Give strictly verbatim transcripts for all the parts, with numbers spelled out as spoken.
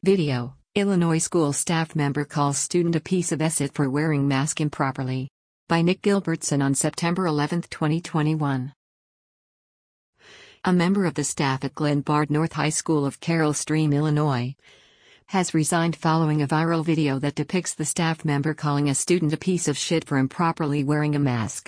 Video: Illinois school staff member calls student a piece of acid for wearing mask improperly. By Nick Gilbertson on September eleventh, twenty twenty-one. A member of the staff at Glen Bard North High School of Carroll Stream, Illinois, has resigned following a viral video that depicts the staff member calling a student a piece of shit for improperly wearing a mask.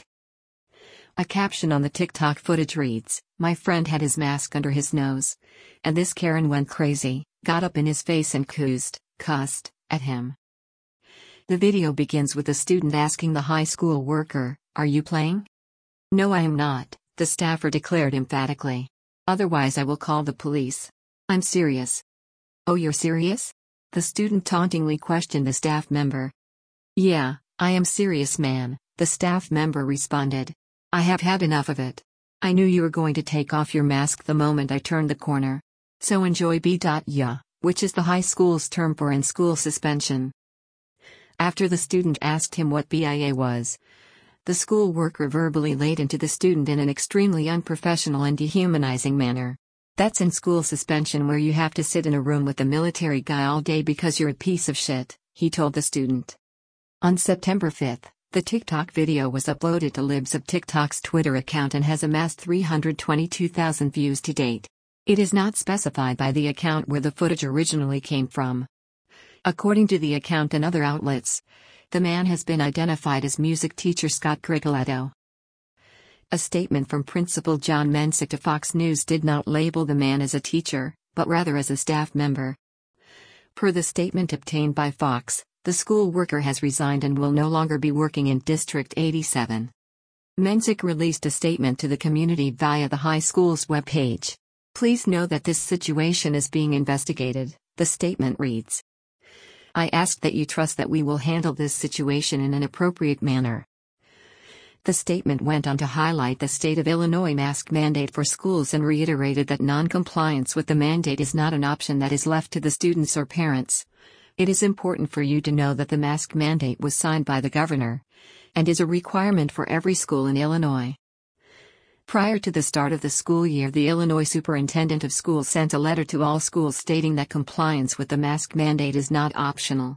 A caption on the TikTok footage reads, "My friend had his mask under his nose, and this Karen went crazy, got up in his face and cussed, cussed, at him." The video begins with the student asking the high school worker, "Are you playing?" "No, I am not," the staffer declared emphatically. "Otherwise I will call the police. I'm serious." "Oh, you're serious?" the student tauntingly questioned the staff member. "Yeah, I am serious, man," the staff member responded. "I have had enough of it. I knew you were going to take off your mask the moment I turned the corner. So enjoy B ya, which is the high school's term for in-school suspension." After the student asked him what B I A was, the school worker verbally laid into the student in an extremely unprofessional and dehumanizing manner. "That's in-school suspension, where you have to sit in a room with the military guy all day because you're a piece of shit," he told the student. On September fifth, the TikTok video was uploaded to Libs of TikTok's Twitter account and has amassed three hundred twenty-two thousand views to date. It is not specified by the account where the footage originally came from. According to the account and other outlets, the man has been identified as music teacher Scott Cricoletto. A statement from Principal John Mensick to Fox News did not label the man as a teacher, but rather as a staff member. Per the statement obtained by Fox, the school worker has resigned and will no longer be working in District eighty-seven. Mensick released a statement to the community via the high school's webpage. "Please know that this situation is being investigated," the statement reads. "I ask that you trust that we will handle this situation in an appropriate manner." The statement went on to highlight the state of Illinois mask mandate for schools and reiterated that non-compliance with the mandate is not an option that is left to the students or parents. "It is important for you to know that the mask mandate was signed by the governor and is a requirement for every school in Illinois." Prior to the start of the school year, the Illinois Superintendent of Schools sent a letter to all schools stating that compliance with the mask mandate is not optional.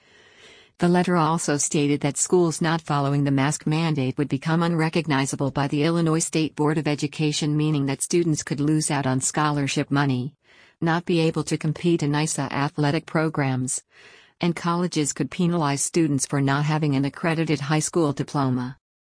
The letter also stated that schools not following the mask mandate would become unrecognizable by the Illinois State Board of Education, meaning that students could lose out on scholarship money, not be able to compete in I S A athletic programs, and colleges could penalize students for not having an accredited high school diploma.